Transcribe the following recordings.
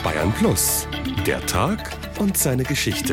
Bayern Plus, der Tag und seine Geschichte.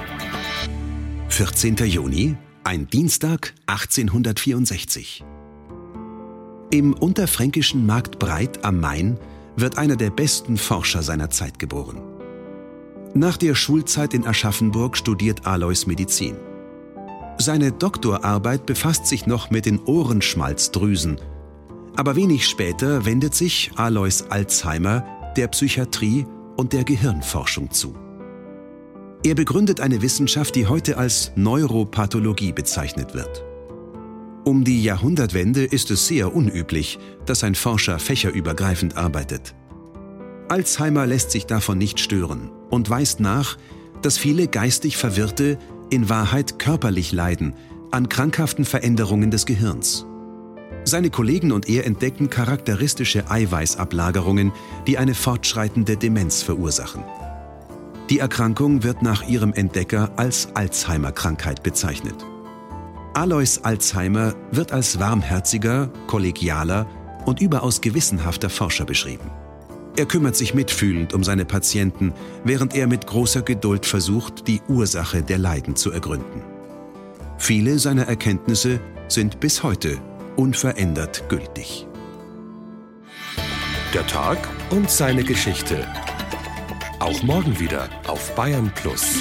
14. Juni, ein Dienstag 1864. Im unterfränkischen Marktbreit am Main wird einer der besten Forscher seiner Zeit geboren. Nach der Schulzeit in Aschaffenburg studiert Alois Medizin. Seine Doktorarbeit befasst sich noch mit den Ohrenschmalzdrüsen, aber wenig später wendet sich Alois Alzheimer der Psychiatrie und der Gehirnforschung zu. Er begründet eine Wissenschaft, die heute als Neuropathologie bezeichnet wird. Um die Jahrhundertwende ist es sehr unüblich, dass ein Forscher fächerübergreifend arbeitet. Alzheimer lässt sich davon nicht stören und weist nach, dass viele geistig Verwirrte in Wahrheit körperlich leiden an krankhaften Veränderungen des Gehirns. Seine Kollegen und er entdecken charakteristische Eiweißablagerungen, die eine fortschreitende Demenz verursachen. Die Erkrankung wird nach ihrem Entdecker als Alzheimer-Krankheit bezeichnet. Alois Alzheimer wird als warmherziger, kollegialer und überaus gewissenhafter Forscher beschrieben. Er kümmert sich mitfühlend um seine Patienten, während er mit großer Geduld versucht, die Ursache der Leiden zu ergründen. Viele seiner Erkenntnisse sind bis heute unverändert gültig. Der Tag und seine Geschichte. Auch morgen wieder auf Bayern Plus.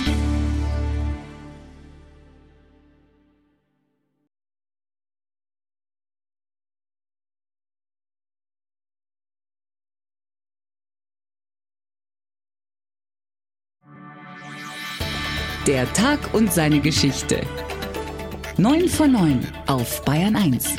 Der Tag und seine Geschichte. 9 von 9 auf Bayern 1.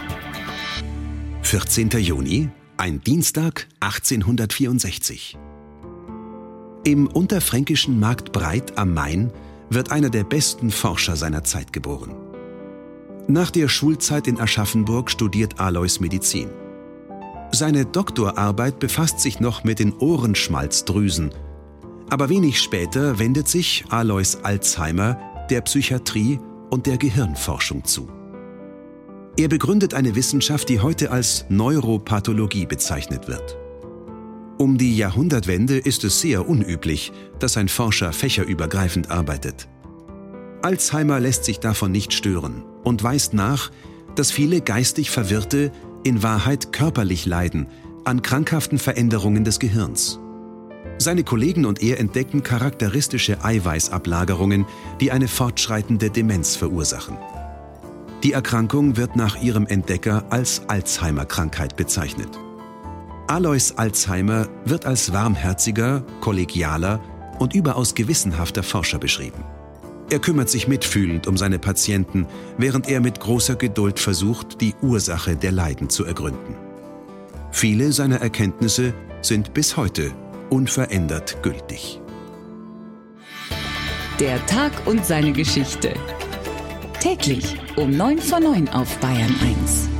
14. Juni, ein Dienstag 1864. Im unterfränkischen Marktbreit am Main wird einer der besten Forscher seiner Zeit geboren. Nach der Schulzeit in Aschaffenburg studiert Alois Medizin. Seine Doktorarbeit befasst sich noch mit den Ohrenschmalzdrüsen, aber wenig später wendet sich Alois Alzheimer der Psychiatrie und der Gehirnforschung zu. Er begründet eine Wissenschaft, die heute als Neuropathologie bezeichnet wird. Um die Jahrhundertwende ist es sehr unüblich, dass ein Forscher fächerübergreifend arbeitet. Alzheimer lässt sich davon nicht stören und weist nach, dass viele geistig Verwirrte in Wahrheit körperlich leiden an krankhaften Veränderungen des Gehirns. Seine Kollegen und er entdecken charakteristische Eiweißablagerungen, die eine fortschreitende Demenz verursachen. Die Erkrankung wird nach ihrem Entdecker als Alzheimer-Krankheit bezeichnet. Alois Alzheimer wird als warmherziger, kollegialer und überaus gewissenhafter Forscher beschrieben. Er kümmert sich mitfühlend um seine Patienten, während er mit großer Geduld versucht, die Ursache der Leiden zu ergründen. Viele seiner Erkenntnisse sind bis heute unverändert gültig. Der Tag und seine Geschichte. Täglich um 9 von 9 auf Bayern 1.